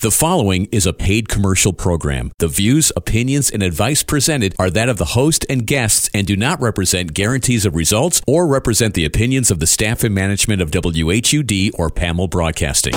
The following is a paid commercial program. The views, opinions, and advice presented are that of the host and guests and do not represent guarantees of results or represent the opinions of the staff and management of WHUD or PAML Broadcasting.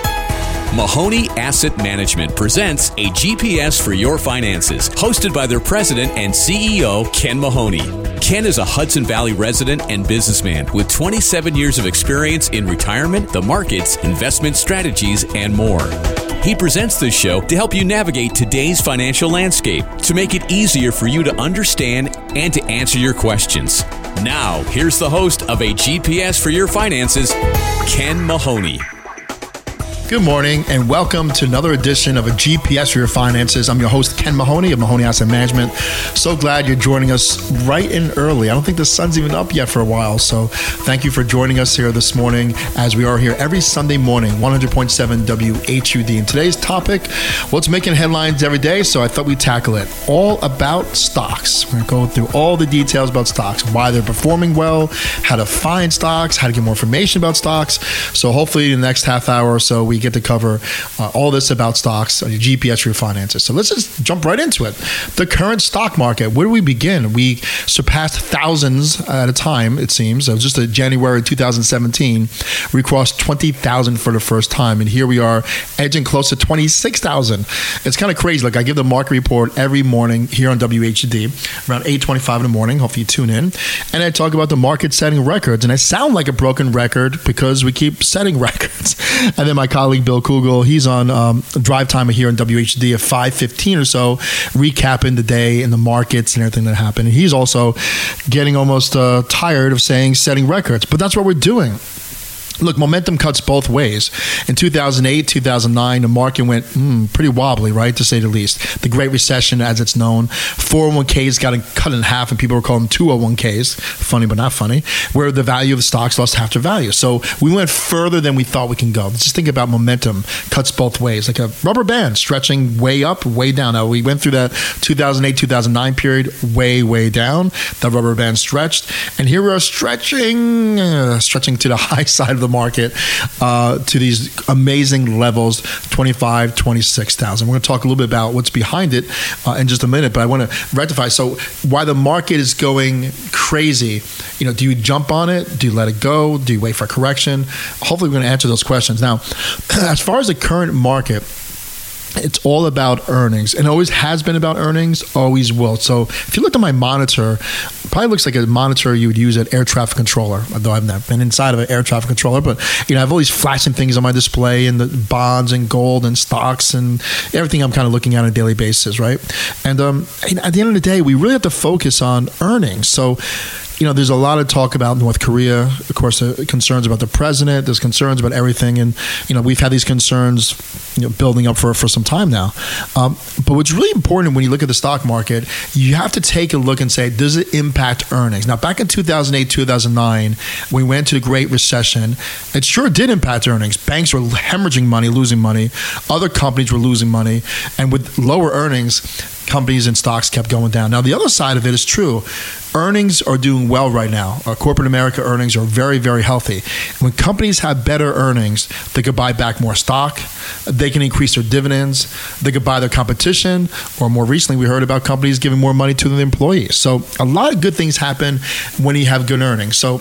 Mahoney Asset Management presents a GPS for your finances, hosted by their president and CEO, Ken Mahoney. Ken is a Hudson Valley resident and businessman with 27 years of experience in retirement, the markets, investment strategies, and more. He presents this show to help you navigate today's financial landscape, to make it easier for you to understand and to answer your questions. Now, here's the host of A GPS for Your Finances, Ken Mahoney. Good morning and welcome to another edition of A GPS for Your Finances. I'm your host, Ken Mahoney of Mahoney Asset Management. So glad you're joining us right in early. I don't think the sun's even up yet for a while, so thank you for joining us here this morning as we are here every Sunday morning, 100.7 WHUD. And today's topic, well, it's making headlines every day, so I thought we'd tackle it. All about stocks. We're going to go through all the details about stocks, why they're performing well, how to find stocks, how to get more information about stocks. So hopefully in the next half hour or so, we get to cover all this about stocks, GPS for your finances. So let's just jump right into it. The current stock market, where do we begin? We surpassed thousands at a time, it seems. It was just in January 2017, we crossed 20,000 for the first time. And here we are edging close to 26,000. It's kind of crazy. Like I give the market report every morning here on WHD around 8:25 in the morning. Hopefully you tune in. And I talk about the market setting records. And I sound like a broken record because we keep setting records. And then my colleague Bill Kugel, he's on drive time here in WHD at 5:15 or so, recapping the day and the markets and everything that happened. And he's also getting almost tired of saying setting records, but that's what we're doing. Look, momentum cuts both ways. In 2008, 2009, the market went pretty wobbly, right, to say the least. The Great Recession, as it's known. 401ks got cut in half, and people were calling them 201ks. Funny, but not funny. Where the value of the stocks lost half their value. So we went further than we thought we can go. Just think about momentum cuts both ways. Like a rubber band stretching way up, way down. Now, we went through that 2008, 2009 period, way down. The rubber band stretched. And here we are stretching to the high side of the market to these amazing levels, 25, 26,000. We're going to talk a little bit about what's behind it in just a minute, but I want to rectify. So why the market is going crazy, do you jump on it? Do you let it go? Do you wait for a correction? Hopefully we're going to answer those questions. Now, as far as the current market, it's all about earnings and always has been about earnings, always will. So if you look at my monitor, probably looks like a monitor you would use at air traffic controller, although I've never been inside of an air traffic controller, but I have all these flashing things on my display and the bonds and gold and stocks and everything I'm kind of looking at on a daily basis, right? And at the end of the day, we really have to focus on earnings. So there's a lot of talk about North Korea, of course, concerns about the president, there's concerns about everything. And, we've had these concerns, building up for some time now. But what's really important when you look at the stock market, you have to take a look and say, does it impact earnings? Now, back in 2008, 2009, we went to the Great Recession. It sure did impact earnings. Banks were hemorrhaging money, losing money. Other companies were losing money. And with lower earnings, companies and stocks kept going down. Now, the other side of it is true. Earnings are doing well right now. Corporate America earnings are very, very healthy. When companies have better earnings, they could buy back more stock. They can increase their dividends. They could buy their competition. Or more recently, we heard about companies giving more money to their employees. So a lot of good things happen when you have good earnings. So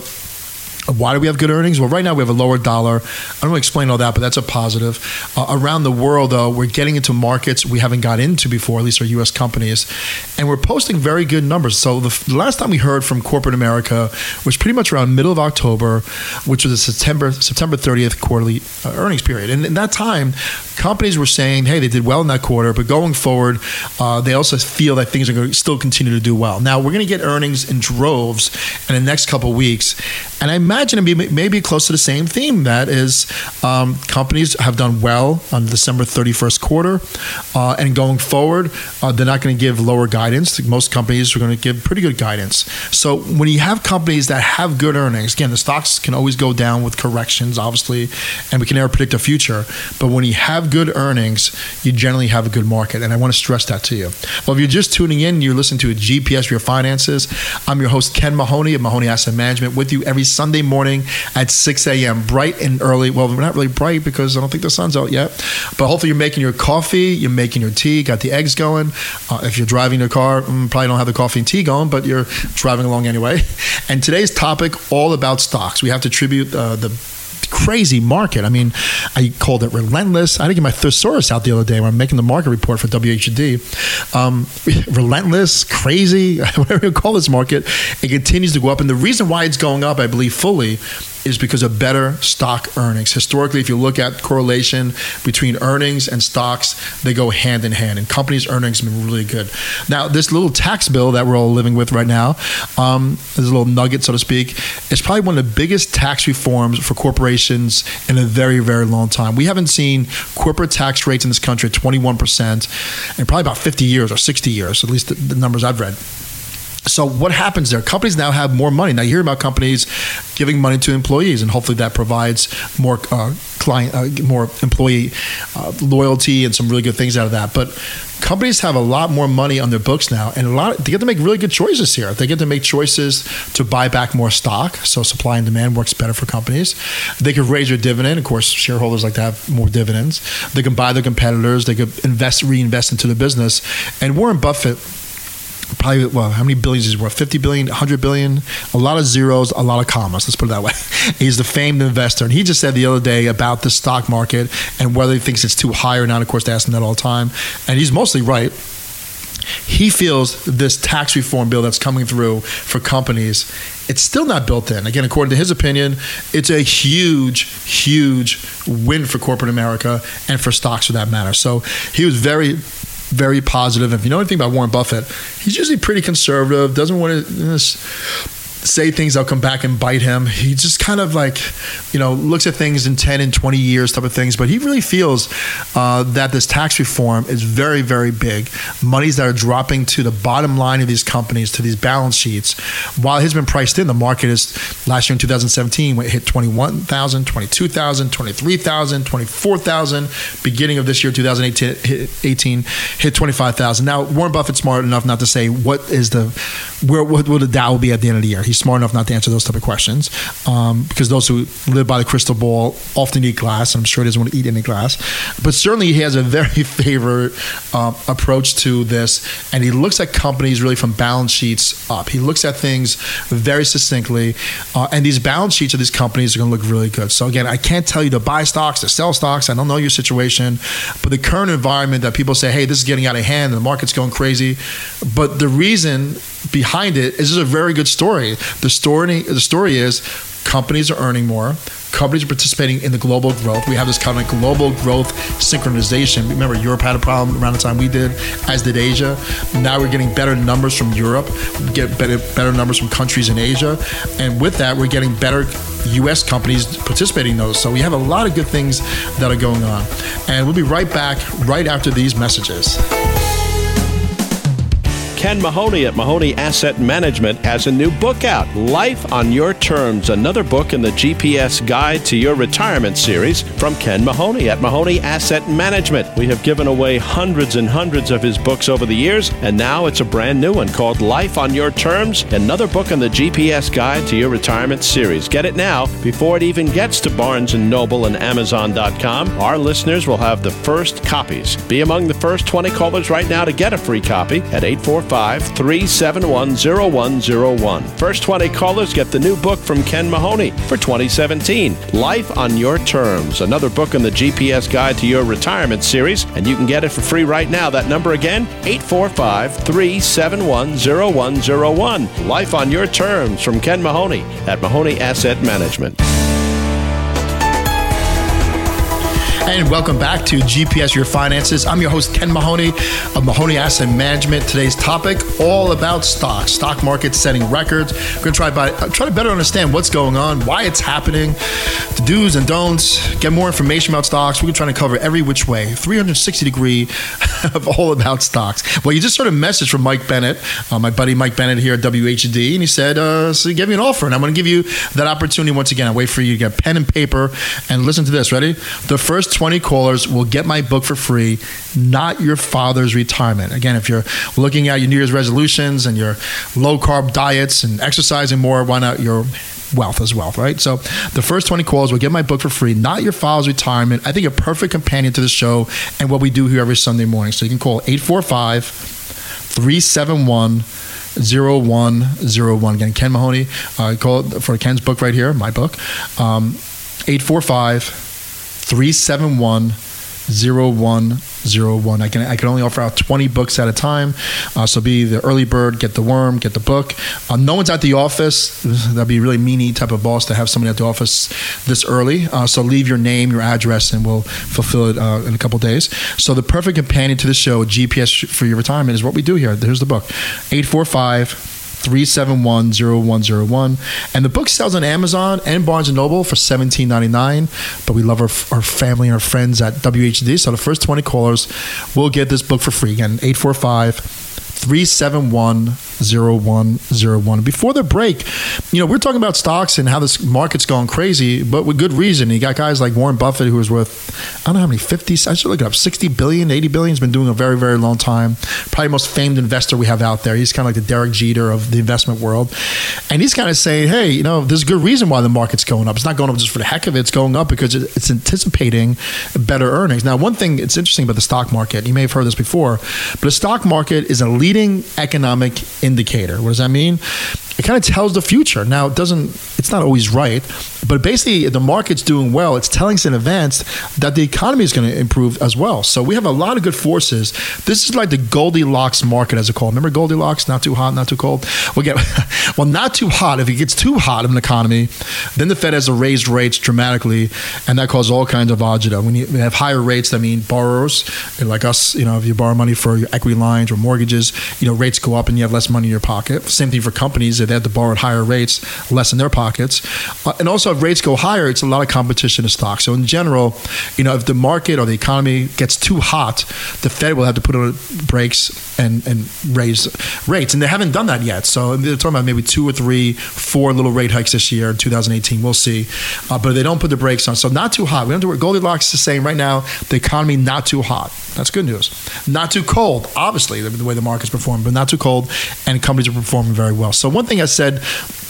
why do we have good earnings? Well, right now we have a lower dollar. I don't want to explain all that, but that's a positive. Around the world, though, we're getting into markets we haven't got into before, at least our U.S. companies, and we're posting very good numbers. So the last time we heard from Corporate America was pretty much around middle of October, which was the September 30th quarterly earnings period. And in that time, companies were saying, hey, they did well in that quarter, but going forward, they also feel that things are going to still continue to do well. Now, we're going to get earnings in droves in the next couple of weeks, and I imagine it may be close to the same theme. That is, companies have done well on the December 31st quarter, and going forward, they're not going to give lower guidance. Most companies are going to give pretty good guidance. So when you have companies that have good earnings, again, the stocks can always go down with corrections, obviously, and we can never predict the future. But when you have good earnings, you generally have a good market, and I want to stress that to you. Well, if you're just tuning in, you're listening to a GPS for Your Finances. I'm your host, Ken Mahoney of Mahoney Asset Management, with you every Sunday morning at 6 a.m., bright and early. Well, we're not really bright because I don't think the sun's out yet. But hopefully you're making your coffee, you're making your tea, got the eggs going. If you're driving your car, probably don't have the coffee and tea going, but you're driving along anyway. And today's topic, all about stocks. We have to tribute the crazy market. I mean, I called it relentless. I had to get my thesaurus out the other day when I'm making the market report for WHD. Relentless, crazy, whatever you call this market, it continues to go up. And the reason why it's going up, I believe fully, is because of better stock earnings. Historically, if you look at correlation between earnings and stocks, they go hand in hand, and companies' earnings have been really good. Now, this little tax bill that we're all living with right now, this little nugget, so to speak, is probably one of the biggest tax reforms for corporations in a very, very long time. We haven't seen corporate tax rates in this country at 21% in probably about 50 years or 60 years, at least the numbers I've read. So what happens there? Companies now have more money. Now you hear about companies giving money to employees, and hopefully that provides more more employee loyalty and some really good things out of that. But companies have a lot more money on their books now, and they get to make really good choices here. They get to make choices to buy back more stock, so supply and demand works better for companies. They could raise their dividend. Of course, shareholders like to have more dividends. They can buy their competitors. They could reinvest into the business. And Warren Buffett, probably, well, how many billions is he worth? 50 billion, 100 billion? A lot of zeros, a lot of commas. Let's put it that way. He's the famed investor. And he just said the other day about the stock market and whether he thinks it's too high or not. Of course, they ask him that all the time. And he's mostly right. He feels this tax reform bill that's coming through for companies, it's still not built in. Again, according to his opinion, it's a huge, huge win for corporate America and for stocks for that matter. So he was very positive. If you know anything about Warren Buffett, he's usually pretty conservative, doesn't want to say things that'll come back and bite him. He just kind of looks at things in 10 and 20 years type of things. But he really feels that this tax reform is very, very big. Monies that are dropping to the bottom line of these companies, to these balance sheets. While it has been priced in, the market is, last year in 2017, it hit 21,000, 22,000, 23,000, 24,000. Beginning of this year, 2018, hit 25,000. Now, Warren Buffett's smart enough not to say what will the Dow be at the end of the year. He's smart enough not to answer those type of questions because those who live by the crystal ball often eat glass. I'm sure he doesn't want to eat any glass. But certainly he has a very favored approach to this, and he looks at companies really from balance sheets up. He looks at things very succinctly, and these balance sheets of these companies are going to look really good. So again, I can't tell you to buy stocks, to sell stocks. I don't know your situation, but the current environment that people say, hey, this is getting out of hand and the market's going crazy. But the reason behind it is a very good story. The story is companies are earning more. Companies are participating in the global growth. We have this kind of global growth synchronization. Remember, Europe had a problem around the time we did, as did Asia. Now we're getting better numbers from Europe. We get better numbers from countries in Asia. And with that, we're getting better U.S. companies participating in those. So we have a lot of good things that are going on. And we'll be right back right after these messages. Ken Mahoney at Mahoney Asset Management has a new book out, Life on Your Terms, another book in the GPS Guide to Your Retirement series from Ken Mahoney at Mahoney Asset Management. We have given away hundreds and hundreds of his books over the years, and now it's a brand new one called Life on Your Terms, another book in the GPS Guide to Your Retirement series. Get it now before it even gets to Barnes & Noble and Amazon.com. Our listeners will have the first copies. Be among the first 20 callers right now to get a free copy at 845-371-0101. First 20 callers get the new book from Ken Mahoney for 2017, Life on Your Terms, another book in the GPS Guide to Your Retirement series, and you can get it for free right now. That number again, 845-371-0101. Life on Your Terms from Ken Mahoney at Mahoney Asset Management. And welcome back to GPS Your Finances. I'm your host, Ken Mahoney of Mahoney Asset Management. Today's topic, all about stocks. Stock market setting records. We're going to try to better understand what's going on, why it's happening, the do's and don'ts, get more information about stocks. We're trying to cover every which way, 360 degree of all about stocks. Well, you just heard a message from Mike Bennett, my buddy Mike Bennett here at WHD, and he said, so he gave me an offer, and I'm going to give you that opportunity once again. I wait for you to get pen and paper and listen to this. Ready? The first 20 callers will get my book for free, Not Your Father's Retirement. Again, if you're looking at your New Year's resolutions and your low-carb diets and exercising more, why not your wealth as well, right? So the first 20 calls will get my book for free, Not Your Files Retirement. I think a perfect companion to the show and what we do here every Sunday morning. So you can call 845-371-0101. Again, Ken Mahoney. Call for Ken's book right here, my book. 845-371-0101. I can only offer out 20 books at a time. So be the early bird, get the worm, get the book. No one's at the office. That'd be a really meanie type of boss to have somebody at the office this early. So leave your name, your address, and we'll fulfill it in a couple days. So the perfect companion to the show, GPS for your retirement, is what we do here. Here's the book. 845-371-0101. And the book sells on Amazon and Barnes & Noble for $17.99. But we love our family and our friends at WHD. So the first 20 callers will get this book for free. Again, 845-371-0101. Before the break, we're talking about stocks and how this market's going crazy, but with good reason. You got guys like Warren Buffett, who was worth, I don't know how many, I should look it up, 60 billion, 80 billion. He's been doing a very, very long time. Probably the most famed investor we have out there. He's kind of like the Derek Jeter of the investment world. And he's kind of saying, hey, there's a good reason why the market's going up. It's not going up just for the heck of it. It's going up because it's anticipating better earnings. Now, one thing that's interesting about the stock market, you may have heard this before, but the stock market is a leading economic indicator. What does that mean? It kind of tells the future. Now, it's not always right, but basically, if the market's doing well, it's telling us in advance that the economy is going to improve as well. So we have a lot of good forces. This is like the Goldilocks market, as it's called. Remember Goldilocks? Not too hot, not too cold? Well, not too hot. If it gets too hot of an economy, then the Fed has to raise rates dramatically, and that causes all kinds of agita. When you have higher rates, that means borrowers, like us, if you borrow money for your equity lines or mortgages, rates go up and you have less money in your pocket. Same thing for companies. If they have to borrow at higher rates, less in their pockets. And also, if rates go higher, it's a lot of competition in stocks. So in general, if the market or the economy gets too hot, the Fed will have to put on brakes and raise rates. And they haven't done that yet. So they're talking about maybe 2 or 3, 4 little rate hikes this year in 2018. We'll see. But they don't put the brakes on. So not too hot. We don't do what Goldilocks is saying right now. The economy not too hot. That's good news. Not too cold, obviously, the way the market's performing, but not too cold, and companies are performing very well. So one thing I said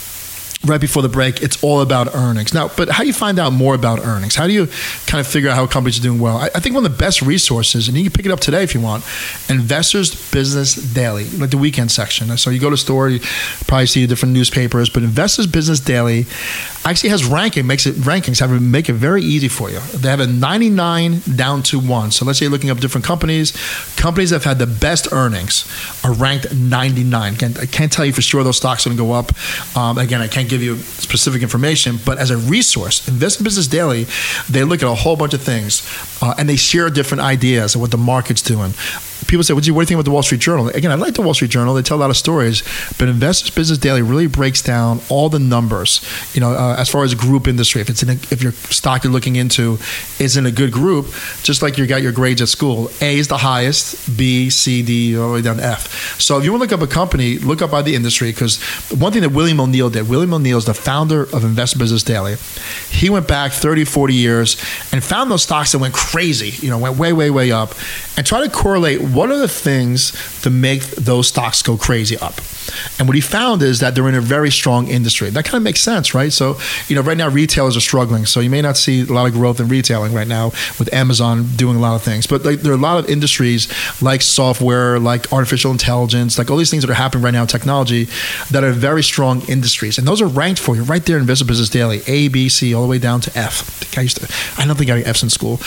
right before the break, it's all about earnings. Now, but how do you find out more about earnings? How do you kind of figure out how companies are doing well? I think one of the best resources, and you can pick it up today if you want, Investors Business Daily, like the weekend section. So you go to the store, you probably see different newspapers, but Investors Business Daily actually has rankings, make it very easy for you. They have a 99 down to 1. So let's say you're looking up different companies that have had the best earnings are ranked 99. Again, I can't tell you for sure those stocks are going to go up. Again, I can't give you specific information, but as a resource, Investment Business Daily, they look at a whole bunch of things and they share different ideas of what the market's doing. People say, what do you think about the Wall Street Journal? Again, I like the Wall Street Journal. They tell a lot of stories, but Investors Business Daily really breaks down all the numbers, as far as group industry. If your stock you're looking into is in a good group, just like you got your grades at school, A is the highest, B, C, D, all the way down to F. So if you want to look up a company, look up by the industry, because one thing that William O'Neill did, William O'Neill is the founder of Investment Business Daily. He went back 30, 40 years and found those stocks that went crazy, went way, way, way up, and try to correlate what are the things to make those stocks go crazy up. And what he found is that they're in a very strong industry. That kind of makes sense, right? So, right now retailers are struggling. So you may not see a lot of growth in retailing right now with Amazon doing a lot of things. But there are a lot of industries like software, like artificial intelligence, like all these things that are happening right now in technology that are very strong industries. And those are ranked for you right there in Investment Business Daily, A, B, C, all the way down to F. I don't think I got F's in school.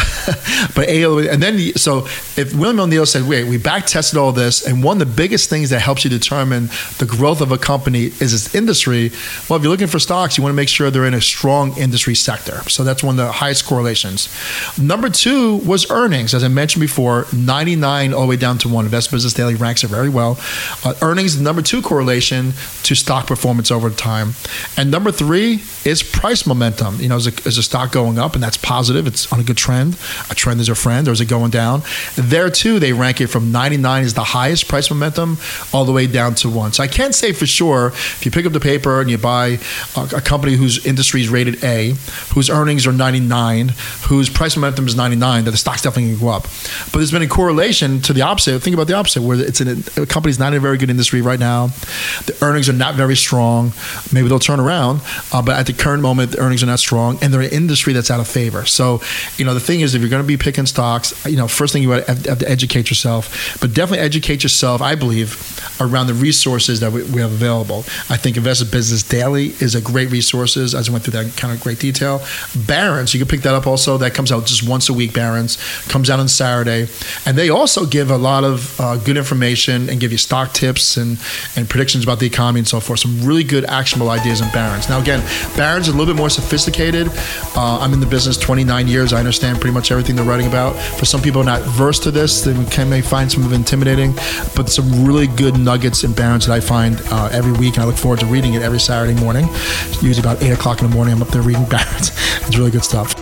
But A, all the way, and then, so if William O'Neill said, wait, we back tested all this, and one of the biggest things that helps you determine the growth of a company is its industry. Well, if you're looking for stocks, you want to make sure they're in a strong industry sector. So that's one of the highest correlations. Number 2 was earnings. As I mentioned before, 99 all the way down to 1. Investment Business Daily ranks it very well. Earnings, number 2 correlation to stock performance over time. And number 3 is price momentum. Is a stock going up, and that's positive. It's on a good trend. A trend is a friend. Or is it going down? There too, they rank it from 99 is the highest price momentum all the way down to 1. So I can't say for sure if you pick up the paper and you buy a company whose industry is rated A, whose earnings are 99, whose price momentum is 99, that the stock's definitely going to go up. But there's been a correlation to the opposite. Think about the opposite, where it's a company's not in a very good industry right now. The earnings are not very strong. Maybe they'll turn around, but at the current moment, the earnings are not strong, and they're an industry that's out of favor. So, the thing is, if you're going to be picking stocks, first thing you have to educate yourself, but definitely educate yourself, I believe, around the resources that we have available. I think Investor Business Daily is a great resource. As I went through that kind of great detail. Barron's, you can pick that up also. That comes out just once a week. Barron's comes out on Saturday, and they also give a lot of good information and give you stock tips and predictions about the economy and so forth. Some really good actionable ideas in Barron's. Now again, Barron's is a little bit more sophisticated. I'm in the business 29 years. I understand pretty much everything they're writing about. For some people not versed to this, they may find some of it intimidating, but some really good nuggets in Barron's that I find every week, and I look forward to reading it every Saturday morning. Usually about 8 o'clock in the morning, I'm up there reading Barron's. It's really good stuff.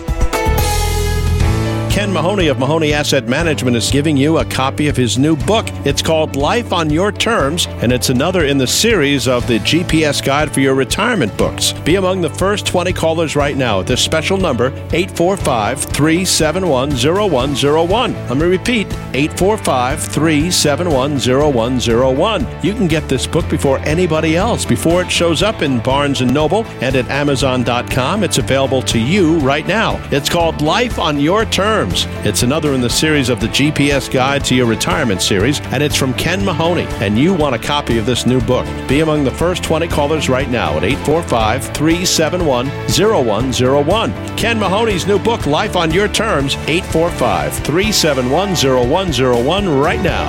Ken Mahoney of Mahoney Asset Management is giving you a copy of his new book. It's called Life on Your Terms, and it's another in the series of the GPS Guide for Your Retirement books. Be among the first 20 callers right now at this special number, 845-371-0101. Let me repeat, 845-371-0101. You can get this book before anybody else, before it shows up in Barnes & Noble and at Amazon.com. It's available to you right now. It's called Life on Your Terms. It's another in the series of the GPS Guide to Your Retirement series, and it's from Ken Mahoney, and you want a copy of this new book. Be among the first 20 callers right now at 845-371-0101. Ken Mahoney's new book, Life on Your Terms, 845-371-0101 right now.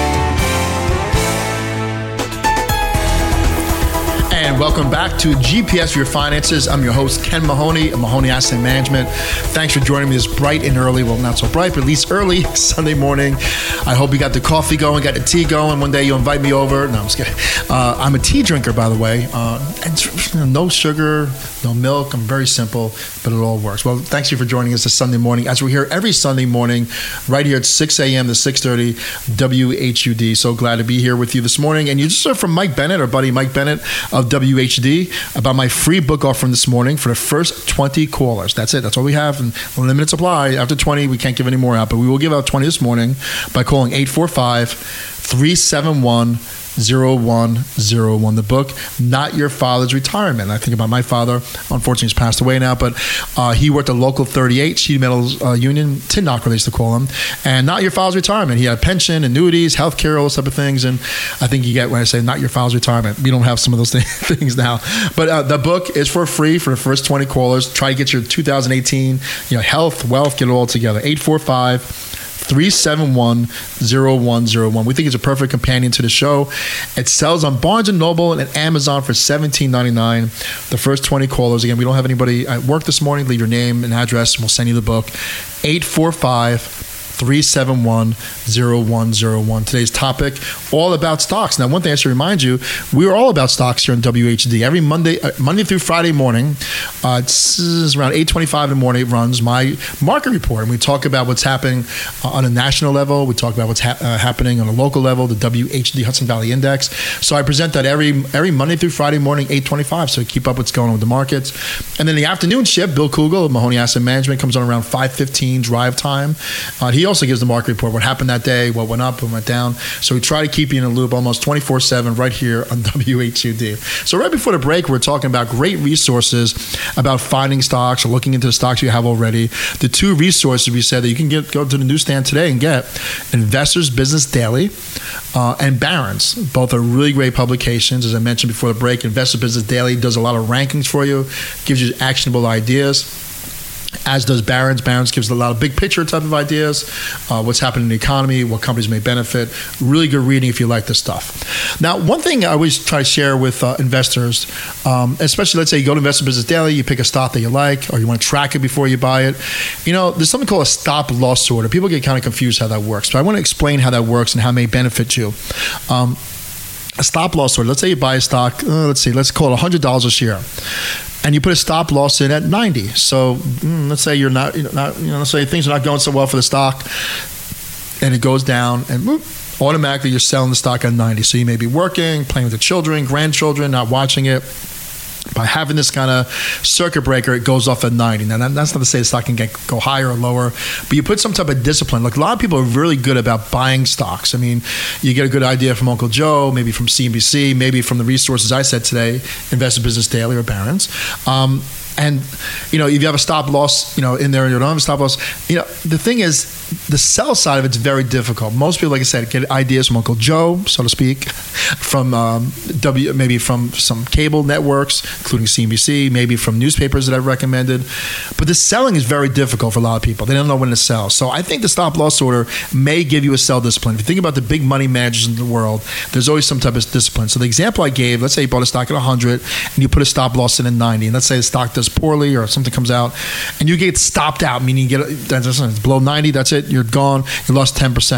And welcome back to GPS for Your Finances. I'm your host, Ken Mahoney of Mahoney Asset Management. Thanks for joining me this bright and early, well, not so bright, but at least early Sunday morning. I hope you got the coffee going, got the tea going. One day you'll invite me over. No, I'm just kidding. I'm a tea drinker, by the way. And no sugar, no milk. I'm very simple, but it all works. Well, thanks you for joining us this Sunday morning, as we're here every Sunday morning, right here at 6 a.m. to 6:30 WHUD. So glad to be here with you this morning. And you just heard from Mike Bennett, our buddy Mike Bennett of WHD, about my free book offering this morning for the first 20 callers. That's it. That's all we have. And limited supply. After 20, we can't give any more out, but we will give out 20 this morning by calling 845-371-0101. The book, Not Your Father's Retirement. I think about my father. Unfortunately, he's passed away now, but he worked at Local 38, Sheet Metals Union, Tin Knocker, they used to call him. And Not Your Father's Retirement. He had pension, annuities, health care, all those type of things. And I think you get when I say Not Your Father's Retirement. We don't have some of those things now. But the book is for free for the first 20 callers. Try to get your 2018 health, wealth, get it all together. 845-371-0101. We think it's a perfect companion to the show. It sells on Barnes & Noble and at Amazon for $17.99. The first 20 callers, again, we don't have anybody at work this morning. Leave your name and address, and we'll send you the book. 845-371-0101. Today's topic, all about stocks. Now, one thing I should remind you, we're all about stocks here on WHD. Every Monday through Friday morning, it's around 8:25 in the morning, it runs my market report. And we talk about what's happening on a national level. We talk about what's happening on a local level, the WHD Hudson Valley Index. So I present that every Monday through Friday morning, 8:25, so keep up what's going on with the markets. And then the afternoon shift, Bill Kugel of Mahoney Asset Management, comes on around 5:15 drive time. He also gives the market report, what happened that day, what went up, what went down. So we try to keep you in a loop almost 24/7 right here on WHUD. So right before the break, we're talking about great resources about finding stocks or looking into the stocks you have already. The two resources we said that you can go to the newsstand today and get, Investors Business Daily and Barron's. Both are really great publications. As I mentioned before the break, Investor Business Daily does a lot of rankings for you, gives you actionable ideas, as does Barron's. Barron's gives a lot of big picture type of ideas, what's happening in the economy, what companies may benefit. Really good reading if you like this stuff. Now, one thing I always try to share with investors, especially let's say you go to Investor Business Daily, you pick a stock that you like, or you want to track it before you buy it. There's something called a stop loss order. People get kind of confused how that works, but I want to explain how that works and how it may benefit you. A stop loss order. Let's say you buy a stock. Let's call it $100 a share. And you put a stop loss in at 90. So let's say let's say things are not going so well for the stock, and it goes down, and whoop, automatically you're selling the stock at 90. So you may be working, playing with the children, grandchildren, not watching it. By having this kind of circuit breaker, it goes off at 90. Now, that's not to say the stock can go higher or lower, but you put some type of discipline. Like, a lot of people are really good about buying stocks. I mean, you get a good idea from Uncle Joe, maybe from CNBC, maybe from the resources I said today, Investor Business Daily or Barron's. And, if you have a stop loss, in there and you don't have a stop loss, the thing is, the sell side of it's very difficult. Most people, like I said, get ideas from Uncle Joe, so to speak, from maybe from some cable networks, including CNBC, maybe from newspapers that I've recommended. But the selling is very difficult for a lot of people. They don't know when to sell. So I think the stop loss order may give you a sell discipline. If you think about the big money managers in the world, there's always some type of discipline. So the example I gave, let's say you bought a stock at 100 and you put a stop loss in at 90, and let's say the stock does poorly or something comes out and you get stopped out, meaning you get it's below 90, that's it, you're gone, you lost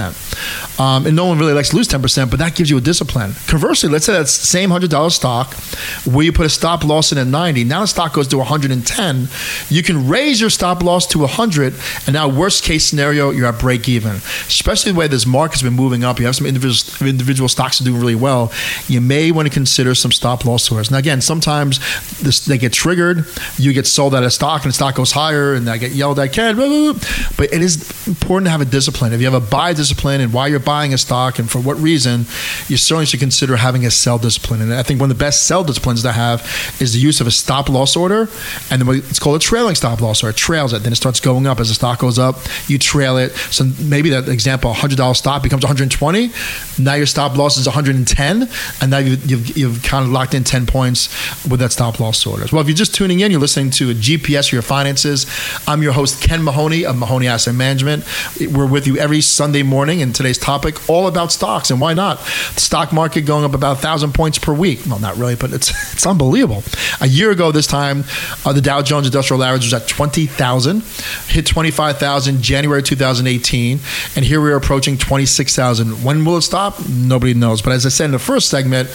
10%. And no one really likes to lose 10%, but that gives you a discipline. Conversely, let's say that same $100 stock where you put a stop loss in at 90, now the stock goes to 110, you can raise your stop loss to 100, and now worst case scenario, you're at break even. Especially the way this market's been moving up, you have some individual stocks are doing really well, you may want to consider some stop loss orders. Now again, sometimes they get triggered, you get sold out of stock and the stock goes higher and I get yelled at, Ken, but it is important to have a discipline. If you have a buy discipline and why you're buying a stock and for what reason, you certainly should consider having a sell discipline. And I think one of the best sell disciplines to have is the use of a stop loss order, and then it's called a trailing stop loss order. It trails it, then it starts going up as the stock goes up, you trail it. So maybe that example, $100 stock becomes 120, now your stop loss is 110, and now you've kind of locked in 10 points with that stop loss order. Well, if you're just tuning in, you're listening to a GPS for your finances. I'm your host, Ken Mahoney of Mahoney Asset Management. We're with you every Sunday morning, and today's topic, all about stocks, and why not? The stock market going up about 1,000 points per week. Well, not really, but it's unbelievable. A year ago this time, the Dow Jones Industrial Average was at 20,000, hit 25,000 January 2018, and here we're approaching 26,000. When will it stop? Nobody knows. But as I said in the first segment,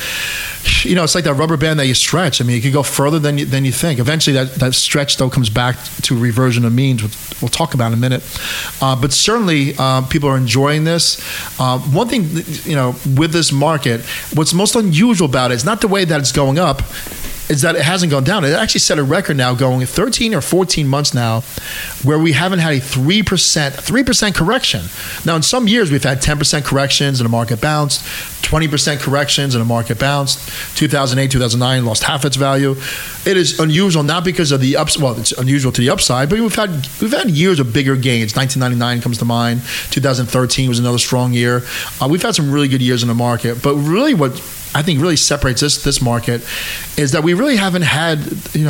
it's like that rubber band that you stretch. I mean, it could go further than you think. Eventually, that stretch, though, comes back to reversion of means, which we'll talk about in a minute. But certainly, people are enjoying this. One thing, with this market, what's most unusual about it is not the way that it's going up, is that it hasn't gone down. It actually set a record now going 13 or 14 months now where we haven't had a 3% correction. Now, in some years, we've had 10% corrections and the market bounced, 20% corrections and the market bounced. 2008, 2009 lost half its value. It is unusual, not because of the it's unusual to the upside, but we've had years of bigger gains. 1999 comes to mind. 2013 was another strong year. We've had some really good years in the market, but really what I think really separates this market is that we really haven't had,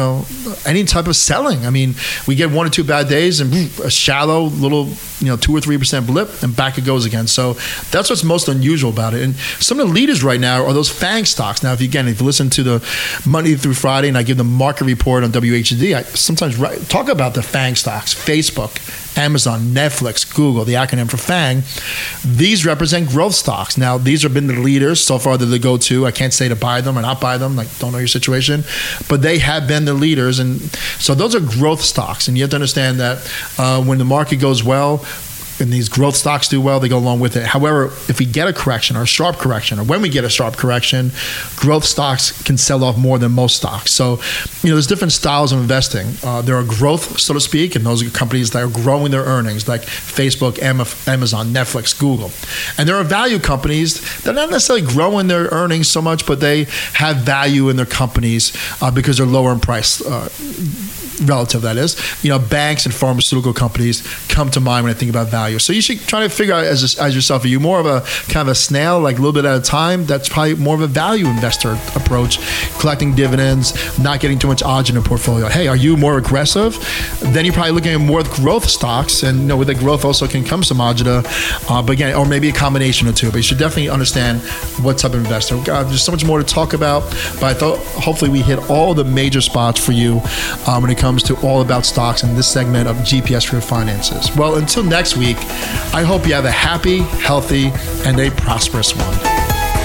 any type of selling. I mean, we get 1 or 2 bad days and a shallow little, 2 or 3% blip and back it goes again. So that's what's most unusual about it. And some of the leaders right now are those FANG stocks. Now, if you listen to the Monday through Friday and I give the market report on WHD, I sometimes talk about the FANG stocks, Facebook, Amazon, Netflix, Google, the acronym for FANG. These represent growth stocks. Now, these have been the leaders so far that they go to. I can't say to buy them or not buy them, don't know your situation, but they have been the leaders. And so those are growth stocks. And you have to understand that when the market goes well, and these growth stocks do well, they go along with it. However, if we get a correction or a sharp correction, or when we get a sharp correction, growth stocks can sell off more than most stocks. So, there's different styles of investing. There are growth, so to speak, and those are companies that are growing their earnings, like Facebook, Amazon, Netflix, Google. And there are value companies that are not necessarily growing their earnings so much, but they have value in their companies because they're lower in price. Relative, that is. Banks and pharmaceutical companies come to mind when I think about value. So you should try to figure out as yourself, are you more of a kind of a snail, like a little bit at a time? That's probably more of a value investor approach, collecting dividends, not getting too much odds in a portfolio. Hey, are you more aggressive? Then you're probably looking at more growth stocks, and with the growth also can come some agita, but again, or maybe a combination of two. But you should definitely understand what type of investor. God, there's so much more to talk about, but I thought hopefully we hit all the major spots for you when it comes to all about stocks in this segment of GPS for your finances. Well, until next week, I hope you have a happy, healthy, and a prosperous one.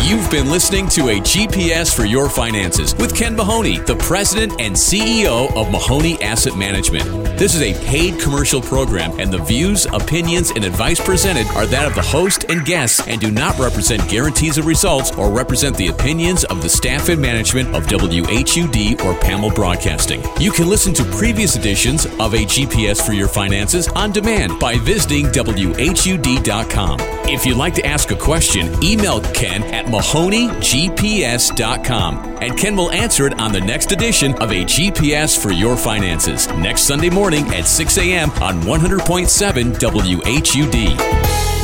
You've been listening to a GPS for Your Finances with Ken Mahoney, the president and CEO of Mahoney Asset Management. This is a paid commercial program, and the views, opinions, and advice presented are that of the host and guests and do not represent guarantees of results or represent the opinions of the staff and management of WHUD or Pamel Broadcasting. You can listen to previous editions of a GPS for Your Finances on demand by visiting WHUD.com. If you'd like to ask a question, email Ken at MahoneyGPS.com, and Ken will answer it on the next edition of a GPS for Your Finances next Sunday morning at 6 a.m. on 100.7 WHUD.